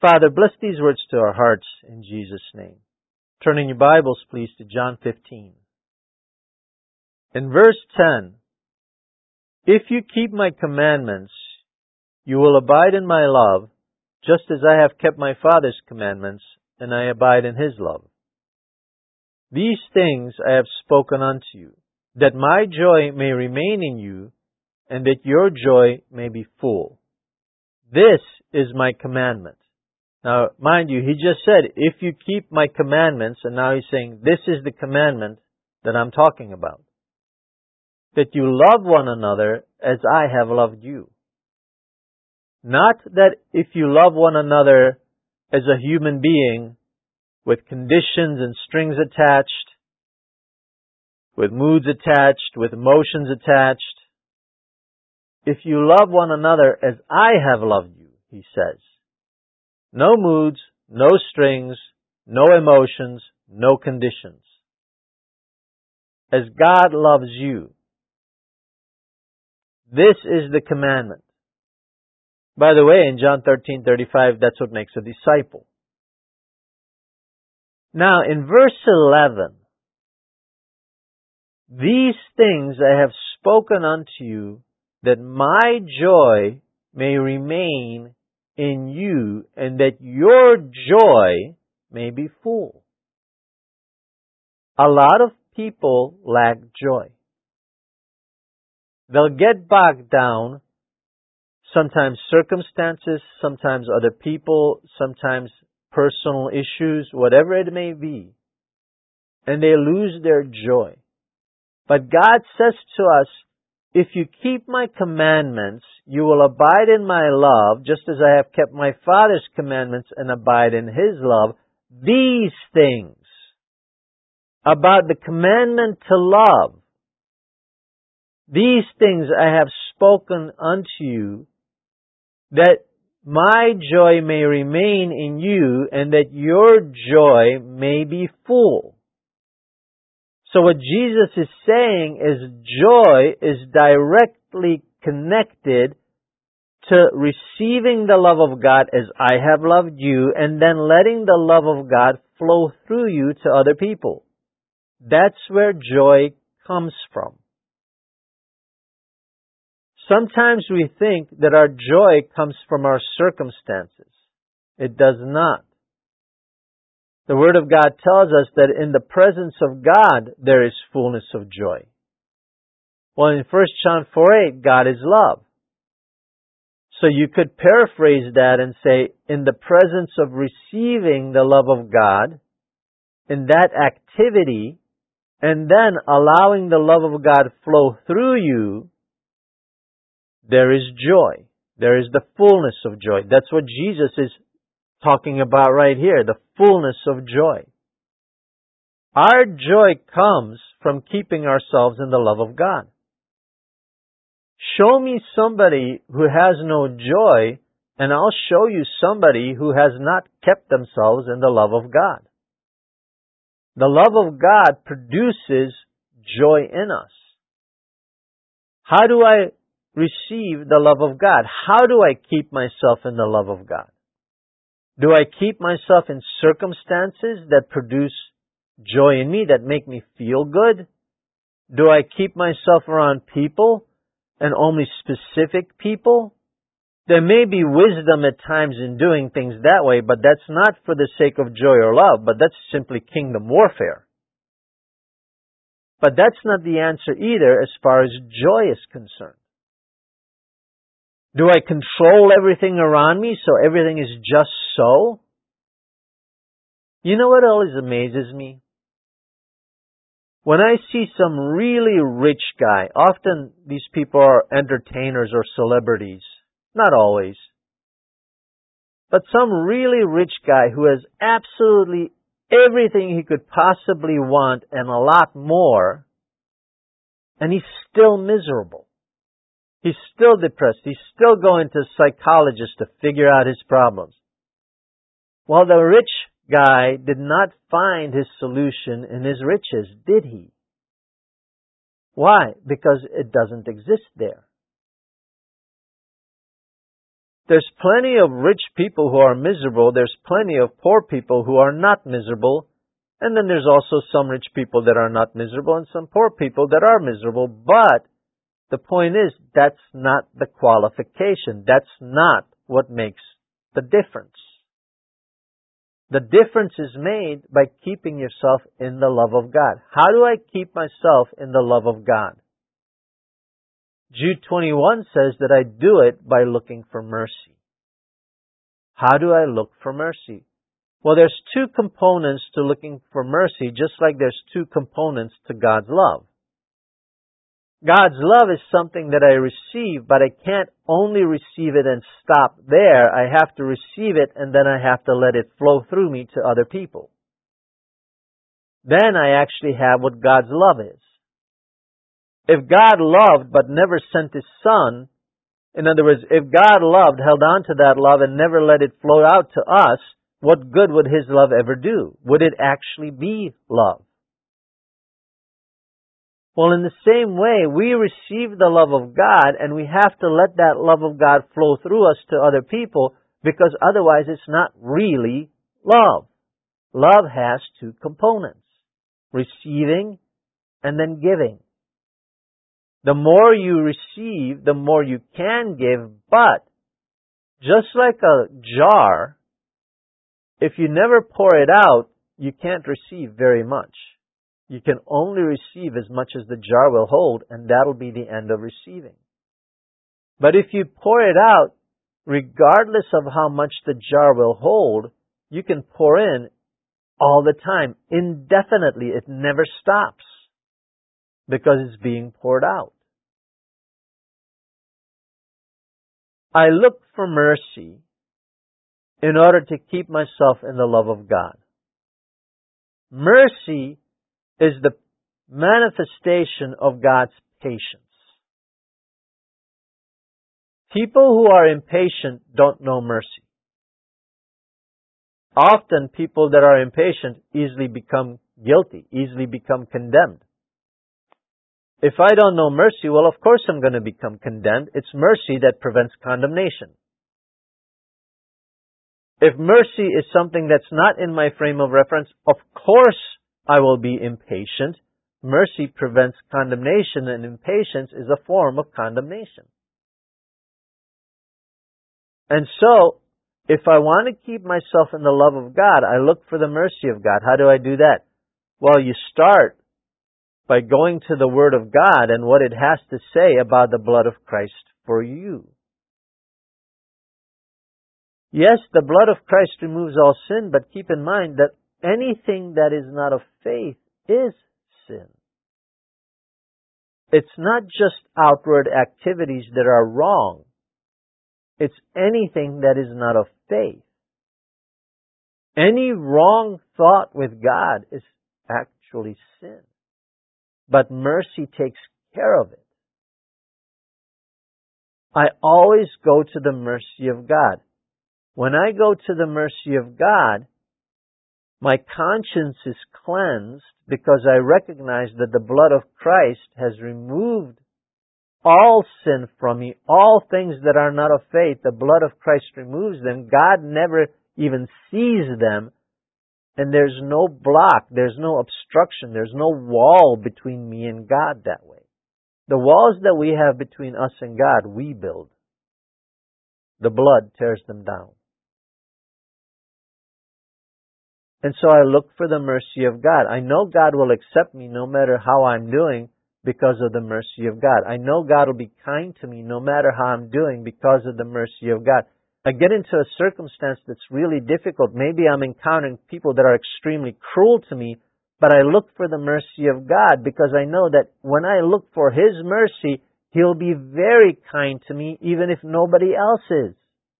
Father, bless these words to our hearts in Jesus' name. Turning your Bibles, please, to John 15. In verse 10, if you keep my commandments, you will abide in my love, just as I have kept my Father's commandments, and I abide in his love. These things I have spoken unto you, that my joy may remain in you, and that your joy may be full. This is my commandment. Now, mind you, he just said, if you keep my commandments, and now he's saying, this is the commandment that I'm talking about. That you love one another as I have loved you. Not that if you love one another as a human being, with conditions and strings attached, with moods attached, with emotions attached. If you love one another as I have loved you, he says. No moods, no strings, no emotions, no conditions. As God loves you. This is the commandment. By the way, in John 13:35, that's what makes a disciple. Now, in verse 11, these things I have spoken unto you, that my joy may remain in you, and that your joy may be full. A lot of people lack joy. They'll get bogged down, sometimes circumstances, sometimes other people, sometimes personal issues, whatever it may be, and they lose their joy. But God says to us, if you keep my commandments, you will abide in my love, just as I have kept my Father's commandments and abide in his love. These things about the commandment to love, these things I have spoken unto you, that my joy may remain in you, and that your joy may be full. So what Jesus is saying is joy is directly connected to receiving the love of God as I have loved you, and then letting the love of God flow through you to other people. That's where joy comes from. Sometimes we think that our joy comes from our circumstances. It does not. The Word of God tells us that in the presence of God there is fullness of joy. Well, in 1 John 4:8, God is love. So you could paraphrase that and say, in the presence of receiving the love of God, in that activity, and then allowing the love of God flow through you, there is joy. There is the fullness of joy. That's what Jesus is talking about right here, the fullness of joy. Our joy comes from keeping ourselves in the love of God. Show me somebody who has no joy, and I'll show you somebody who has not kept themselves in the love of God. The love of God produces joy in us. How do I receive the love of God? How do I keep myself in the love of God? Do I keep myself in circumstances that produce joy in me, that make me feel good? Do I keep myself around people, and only specific people? There may be wisdom at times in doing things that way, but that's not for the sake of joy or love, but that's simply kingdom warfare. But that's not the answer either as far as joy is concerned. Do I control everything around me so everything is just so? You know what always amazes me? When I see some really rich guy, often these people are entertainers or celebrities, not always, but some really rich guy who has absolutely everything he could possibly want and a lot more, and he's still miserable. He's still depressed. He's still going to psychologists to figure out his problems. Well, the rich guy did not find his solution in his riches, did he? Why? Because it doesn't exist there. There's plenty of rich people who are miserable. There's plenty of poor people who are not miserable. And then there's also some rich people that are not miserable and some poor people that are miserable. But the point is, that's not the qualification. That's not what makes the difference. The difference is made by keeping yourself in the love of God. How do I keep myself in the love of God? Jude 21 says that I do it by looking for mercy. How do I look for mercy? Well, there's two components to looking for mercy, just like there's two components to God's love. God's love is something that I receive, but I can't only receive it and stop there. I have to receive it and then I have to let it flow through me to other people. Then I actually have what God's love is. If God loved but never sent His Son, in other words, if God loved, held on to that love and never let it flow out to us, what good would His love ever do? Would it actually be love? Well, in the same way, we receive the love of God and we have to let that love of God flow through us to other people, because otherwise it's not really love. Love has two components: receiving and then giving. The more you receive, the more you can give, but just like a jar, if you never pour it out, you can't receive very much. You can only receive as much as the jar will hold, and that'll be the end of receiving. But if you pour it out, regardless of how much the jar will hold, you can pour in all the time, indefinitely. It never stops because it's being poured out. I look for mercy in order to keep myself in the love of God. Mercy is the manifestation of God's patience. People who are impatient don't know mercy. Often people that are impatient easily become guilty, easily become condemned. If I don't know mercy, well, of course I'm going to become condemned. It's mercy that prevents condemnation. If mercy is something that's not in my frame of reference, of course I will be impatient. Mercy prevents condemnation, and impatience is a form of condemnation. And so, if I want to keep myself in the love of God, I look for the mercy of God. How do I do that? Well, you start by going to the Word of God and what it has to say about the blood of Christ for you. Yes, the blood of Christ removes all sin, but keep in mind that anything that is not of faith is sin. It's not just outward activities that are wrong. It's anything that is not of faith. Any wrong thought with God is actually sin. But mercy takes care of it. I always go to the mercy of God. When I go to the mercy of God, my conscience is cleansed because I recognize that the blood of Christ has removed all sin from me, all things that are not of faith. The blood of Christ removes them. God never even sees them. And there's no block, there's no obstruction, there's no wall between me and God that way. The walls that we have between us and God, we build. The blood tears them down. And so I look for the mercy of God. I know God will accept me no matter how I'm doing because of the mercy of God. I know God will be kind to me no matter how I'm doing because of the mercy of God. I get into a circumstance that's really difficult. Maybe I'm encountering people that are extremely cruel to me, but I look for the mercy of God because I know that when I look for His mercy, He'll be very kind to me even if nobody else is.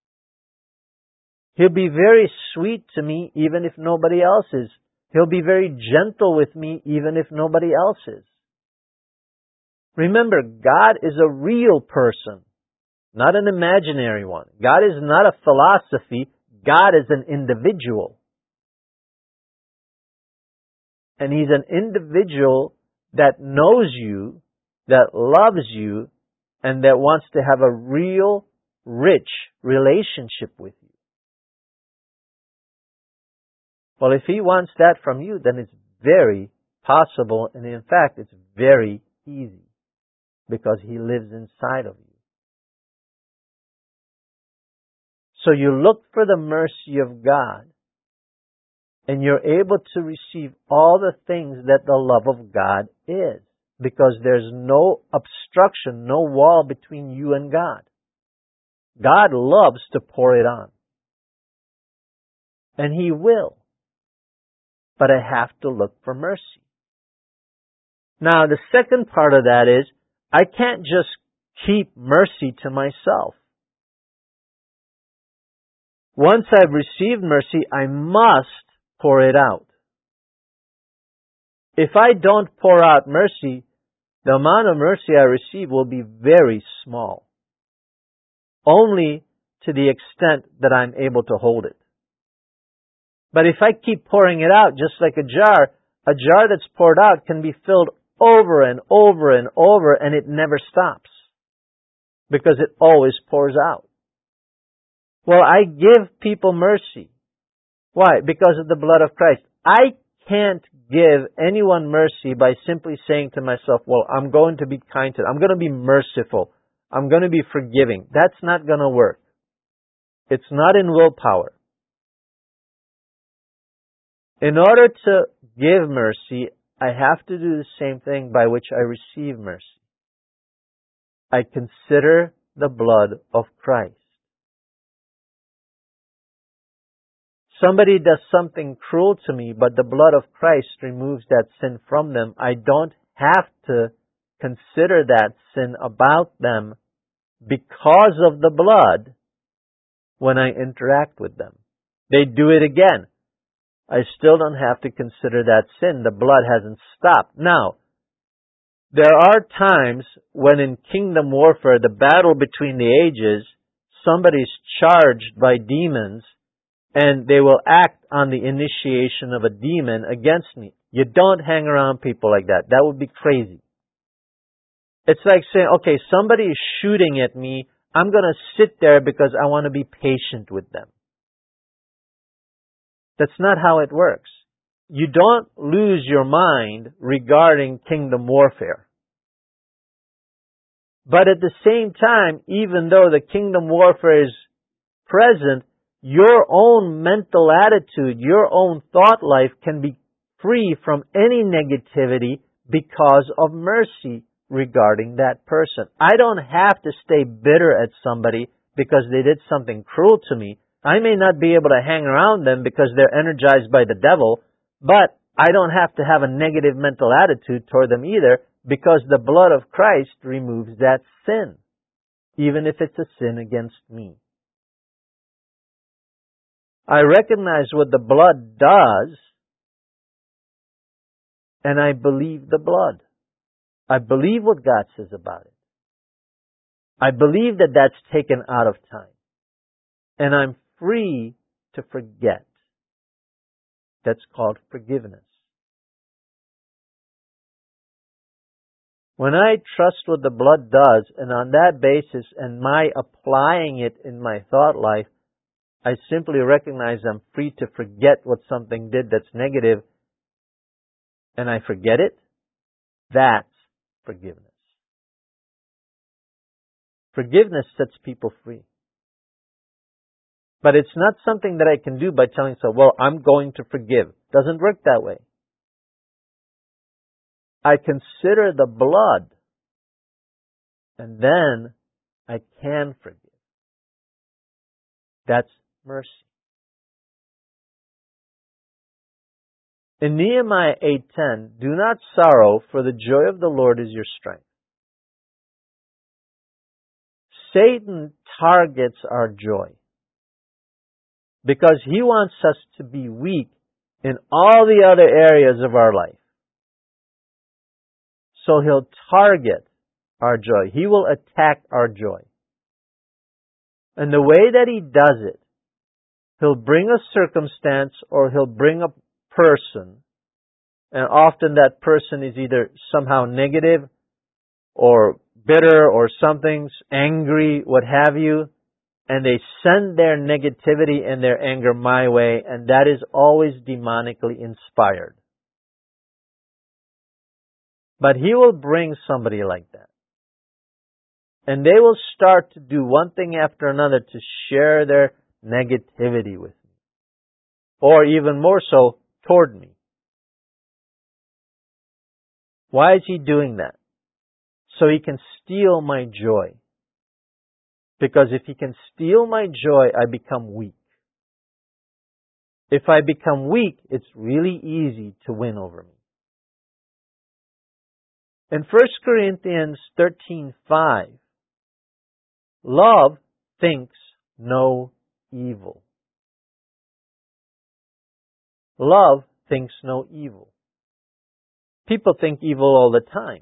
He'll be very sweet to me even if nobody else is. He'll be very gentle with me even if nobody else is. Remember, God is a real person, not an imaginary one. God is not a philosophy. God is an individual. And He's an individual that knows you, that loves you, and that wants to have a real rich relationship with you. Well, if He wants that from you, then it's very possible, and in fact, it's very easy, because He lives inside of you. So you look for the mercy of God, and you're able to receive all the things that the love of God is, because there's no obstruction, no wall between you and God. God loves to pour it on. And He will. But I have to look for mercy. Now, the second part of that is, I can't just keep mercy to myself. Once I've received mercy, I must pour it out. If I don't pour out mercy, the amount of mercy I receive will be very small. Only to the extent that I'm able to hold it. But if I keep pouring it out, just like a jar that's poured out can be filled over and over and over, and it never stops, because it always pours out. Well, I give people mercy. Why? Because of the blood of Christ. I can't give anyone mercy by simply saying to myself, well, I'm going to be kind to them. I'm going to be merciful. I'm going to be forgiving. That's not going to work. It's not in willpower. In order to give mercy, I have to do the same thing by which I receive mercy. I consider the blood of Christ. Somebody does something cruel to me, but the blood of Christ removes that sin from them. I don't have to consider that sin about them because of the blood when I interact with them. They do it again. I still don't have to consider that sin. The blood hasn't stopped. Now, there are times when in kingdom warfare, the battle between the ages, somebody's charged by demons, and they will act on the initiation of a demon against me. You don't hang around people like that. That would be crazy. It's like saying, okay, somebody is shooting at me. I'm going to sit there because I want to be patient with them. That's not how it works. You don't lose your mind regarding kingdom warfare. But at the same time, even though the kingdom warfare is present, your own mental attitude, your own thought life can be free from any negativity because of mercy regarding that person. I don't have to stay bitter at somebody because they did something cruel to me. I may not be able to hang around them because they're energized by the devil, but I don't have to have a negative mental attitude toward them either, because the blood of Christ removes that sin, even if it's a sin against me. I recognize what the blood does, and I believe the blood. I believe what God says about it. I believe that that's taken out of time. And I'm free to forget. That's called forgiveness. When I trust what the blood does, and on that basis, and my applying it in my thought life, I simply recognize I'm free to forget what something did that's negative, and I forget it. That's forgiveness. Forgiveness sets people free. But it's not something that I can do by telling someone, well, I'm going to forgive. It doesn't work that way. I consider the blood, and then I can forgive. That's mercy. In Nehemiah 8:10, do not sorrow, for the joy of the Lord is your strength. Satan targets our joy because he wants us to be weak in all the other areas of our life. So he'll target our joy. He will attack our joy. And the way that he does it, he'll bring a circumstance or he'll bring a person, and often that person is either somehow negative or bitter or something's angry, what have you, and they send their negativity and their anger my way, and that is always demonically inspired. But He will bring somebody like that. And they will start to do one thing after another to share their negativity with me. Or even more so, toward me. Why is He doing that? So He can steal my joy. Because if He can steal my joy, I become weak. If I become weak, it's really easy to win over me. In 1 Corinthians 13:5, love thinks no evil. Love thinks no evil. People think evil all the time.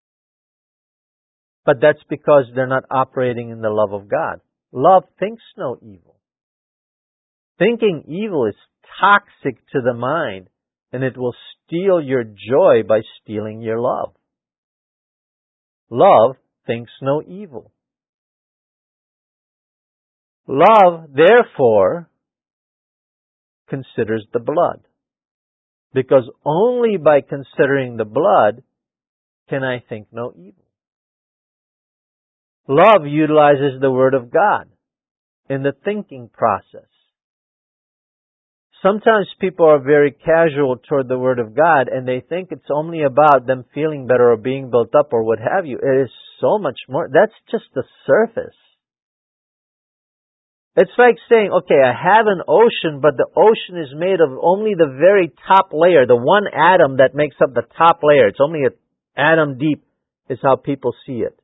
But that's because they're not operating in the love of God. Love thinks no evil. Thinking evil is toxic to the mind, and it will steal your joy by stealing your love. Love thinks no evil. Love, therefore, considers the blood. Because only by considering the blood can I think no evil. Love utilizes the Word of God in the thinking process. Sometimes people are very casual toward the Word of God, and they think it's only about them feeling better or being built up or what have you. It is so much more. That's just the surface. It's like saying, okay, I have an ocean, but the ocean is made of only the very top layer, the one atom that makes up the top layer. It's only an atom deep is how people see it.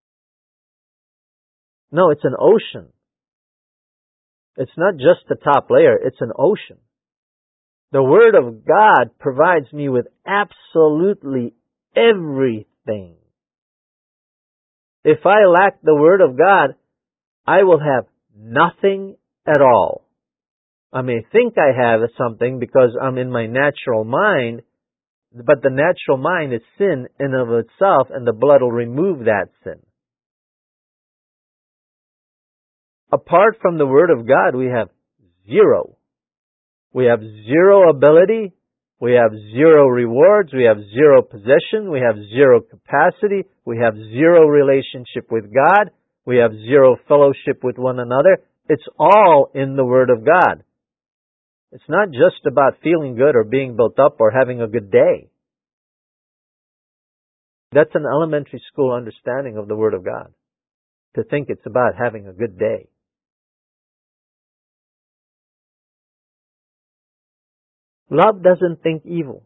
No, it's an ocean. It's not just the top layer, it's an ocean. The Word of God provides me with absolutely everything. If I lack the Word of God, I will have nothing at all. I may think I have something because I'm in my natural mind, but the natural mind is sin in of itself, and the blood will remove that sin. Apart from the Word of God, we have zero. We have zero ability. We have zero rewards. We have zero possession. We have zero capacity. We have zero relationship with God. We have zero fellowship with one another. It's all in the Word of God. It's not just about feeling good or being built up or having a good day. That's an elementary school understanding of the Word of God, to think it's about having a good day. Love doesn't think evil.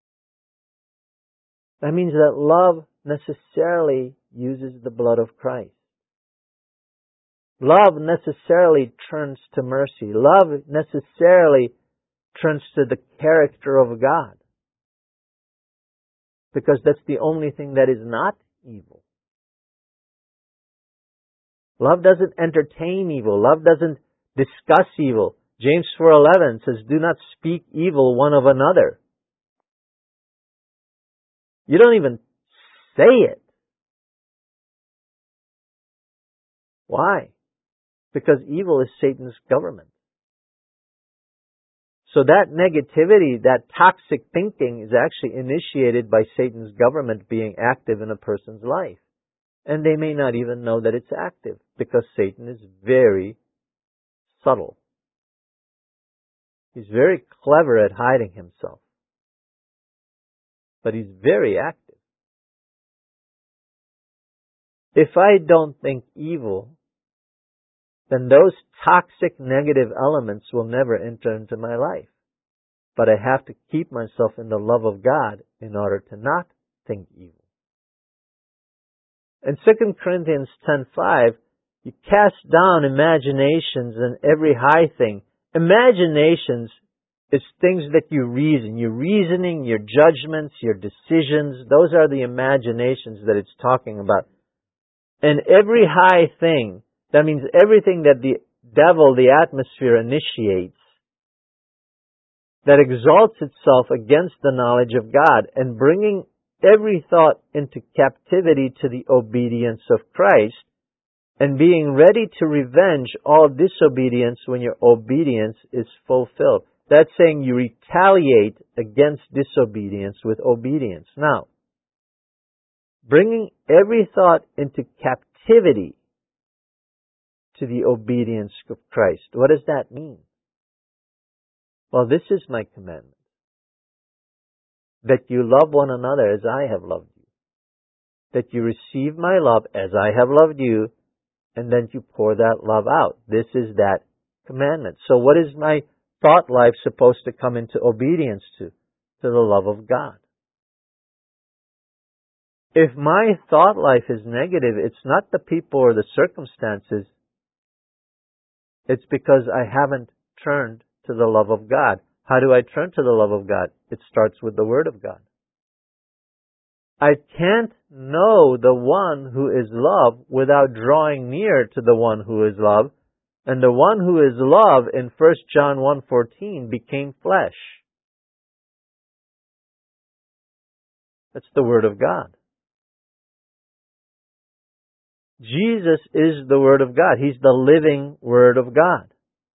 That means that love necessarily uses the blood of Christ. Love necessarily turns to mercy. Love necessarily turns to the character of God. Because that's the only thing that is not evil. Love doesn't entertain evil. Love doesn't discuss evil. James 4:11 says, do not speak evil one of another. You don't even say it. Why? Because evil is Satan's government. So that negativity, that toxic thinking is actually initiated by Satan's government being active in a person's life. And they may not even know that it's active because Satan is very subtle. He's very clever at hiding himself. But he's very active. If I don't think evil, then those toxic negative elements will never enter into my life. But I have to keep myself in the love of God in order to not think evil. In 2 Corinthians 10:5, you cast down imaginations and every high thing. Imaginations is things that you reason. Your reasoning, your judgments, your decisions, those are the imaginations that it's talking about. And every high thing, that means everything that the devil, the atmosphere, initiates, that exalts itself against the knowledge of God, and bringing every thought into captivity to the obedience of Christ, and being ready to revenge all disobedience when your obedience is fulfilled. That's saying you retaliate against disobedience with obedience. Now, bringing every thought into captivity to the obedience of Christ. What does that mean? Well, this is my commandment, that you love one another as I have loved you, that you receive my love as I have loved you, and then you pour that love out. This is that commandment. So what is my thought life supposed to come into obedience to? To the love of God. If my thought life is negative, it's not the people or the circumstances. It's because I haven't turned to the love of God. How do I turn to the love of God? It starts with the Word of God. I can't know the one who is love without drawing near to the one who is love. And the one who is love in 1 John 1:14 became flesh. That's the Word of God. Jesus is the Word of God. He's the living Word of God.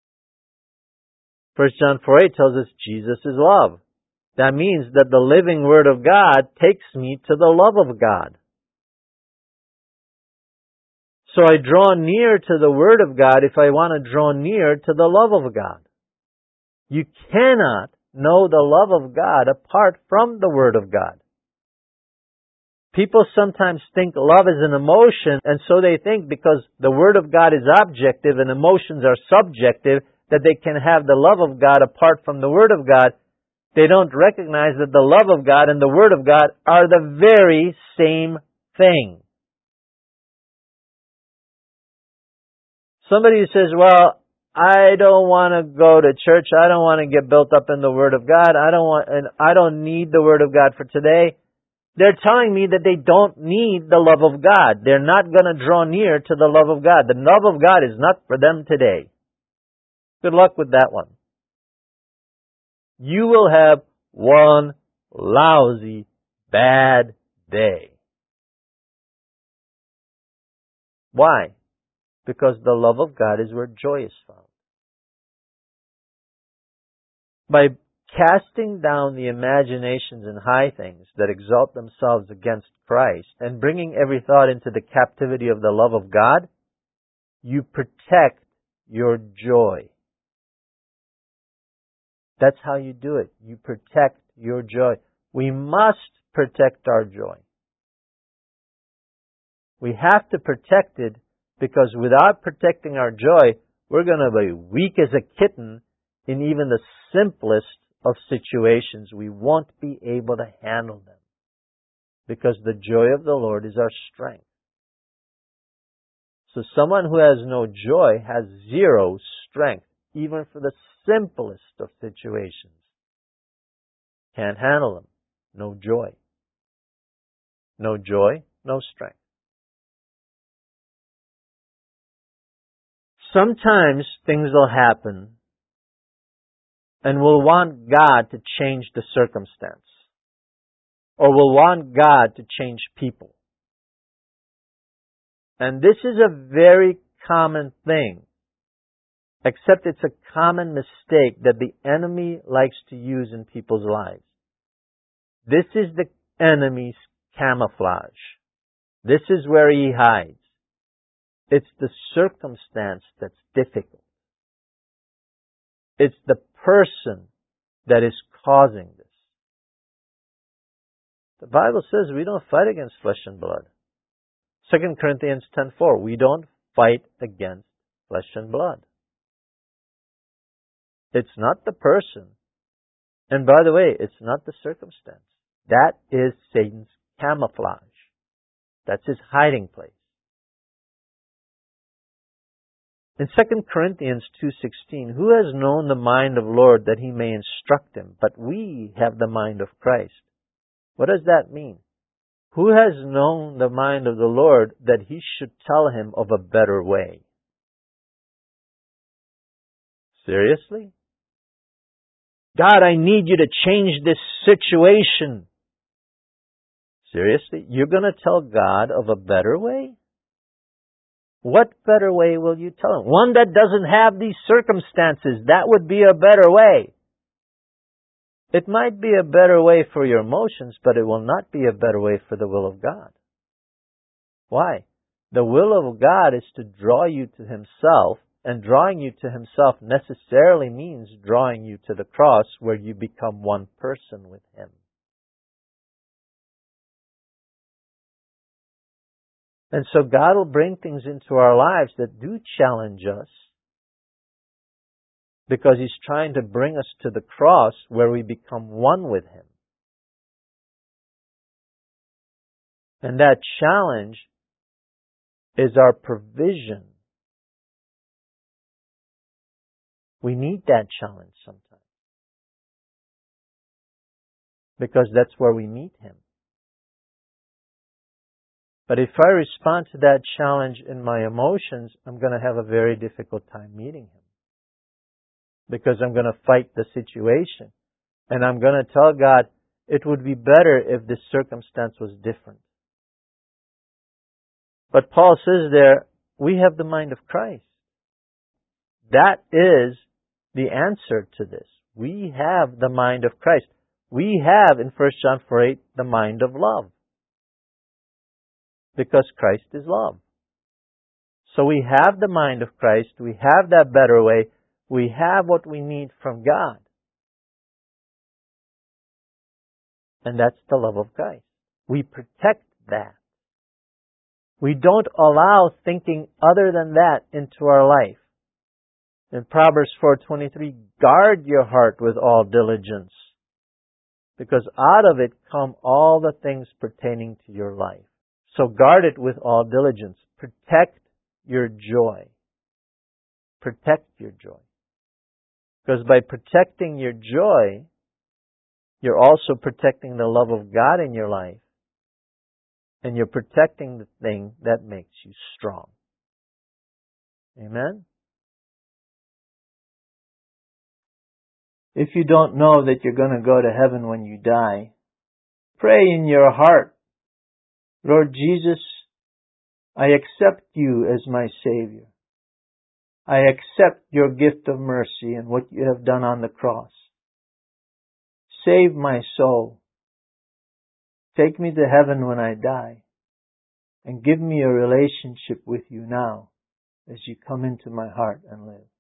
1 John 4:8 tells us Jesus is love. That means that the living Word of God takes me to the love of God. So I draw near to the Word of God if I want to draw near to the love of God. You cannot know the love of God apart from the Word of God. People sometimes think love is an emotion, and so they think because the Word of God is objective and emotions are subjective, that they can have the love of God apart from the Word of God. They don't recognize that the love of God and the Word of God are the very same thing. Somebody who says, well, I don't want to go to church, I don't want to get built up in the Word of God, I don't need the Word of God for today. They're telling me that they don't need the love of God. They're not going to draw near to the love of God. The love of God is not for them today. Good luck with that one. You will have one lousy, bad day. Why? Because the love of God is where joy is found. By casting down the imaginations and high things that exalt themselves against Christ and bringing every thought into the captivity of the love of God, you protect your joy. That's how you do it. You protect your joy. We must protect our joy. We have to protect it because without protecting our joy, we're going to be weak as a kitten in even the simplest of situations. We won't be able to handle them because the joy of the Lord is our strength. So someone who has no joy has zero strength, even for the simplest of situations. Can't handle them. No joy. No joy, no strength. Sometimes things will happen and we'll want God to change the circumstance. Or we'll want God to change people. And this is a very common thing. Except it's a common mistake that the enemy likes to use in people's lives. This is the enemy's camouflage. This is where he hides. It's the circumstance that's difficult. It's the person that is causing this. The Bible says we don't fight against flesh and blood. 2 Corinthians 10:4, we don't fight against flesh and blood. It's not the person. And by the way, it's not the circumstance. That is Satan's camouflage. That's his hiding place. In 2 Corinthians 2:16, who has known the mind of the Lord that he may instruct him? But we have the mind of Christ. What does that mean? Who has known the mind of the Lord that he should tell him of a better way? Seriously? God, I need you to change this situation. Seriously? You're going to tell God of a better way? What better way will you tell him? One that doesn't have these circumstances. That would be a better way. It might be a better way for your emotions, but it will not be a better way for the will of God. Why? The will of God is to draw you to Himself, and drawing you to Himself necessarily means drawing you to the cross where you become one person with Him. And so God will bring things into our lives that do challenge us, because He's trying to bring us to the cross where we become one with Him. And that challenge is our provision. We need that challenge sometimes, because that's where we meet Him. But if I respond to that challenge in my emotions, I'm going to have a very difficult time meeting Him. Because I'm going to fight the situation. And I'm going to tell God, it would be better if this circumstance was different. But Paul says there, we have the mind of Christ. That is the answer to this. We have the mind of Christ. We have, in 1 John 4:8, the mind of love. Because Christ is love. So we have the mind of Christ. We have that better way. We have what we need from God. And that's the love of Christ. We protect that. We don't allow thinking other than that into our life. In Proverbs 4:23, guard your heart with all diligence, because out of it come all the things pertaining to your life. So guard it with all diligence. Protect your joy. Protect your joy. Because by protecting your joy, you're also protecting the love of God in your life. And you're protecting the thing that makes you strong. Amen? If you don't know that you're going to go to heaven when you die, pray in your heart, Lord Jesus, I accept you as my Savior. I accept your gift of mercy and what you have done on the cross. Save my soul. Take me to heaven when I die. And give me a relationship with you now as you come into my heart and live.